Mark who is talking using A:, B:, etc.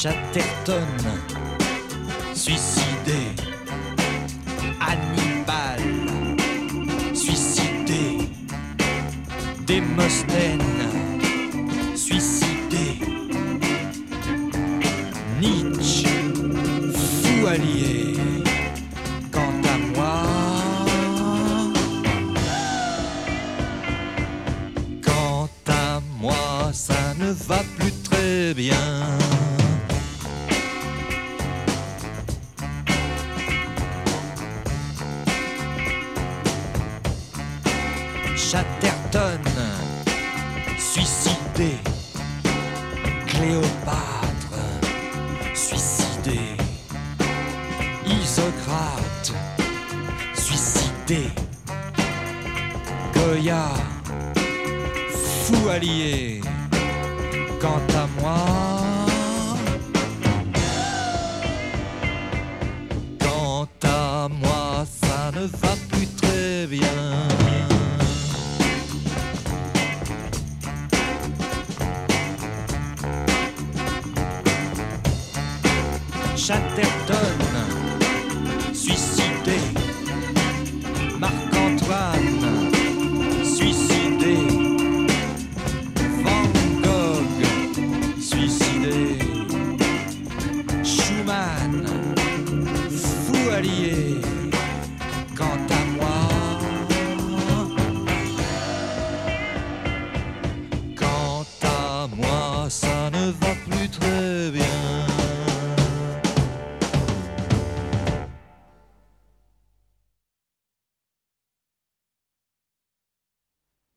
A: Chatterton, suicidé. Hannibal, suicidé. Démosthène, suicidé. Nietzsche, fou allié. Quant à moi, ça ne va plus très bien. Chatterton, suicidé. Cléopâtre, suicidé. Isocrate, suicidé. Goya, fou allié. Quant à moi, ça ne va plus très bien. Chatterton,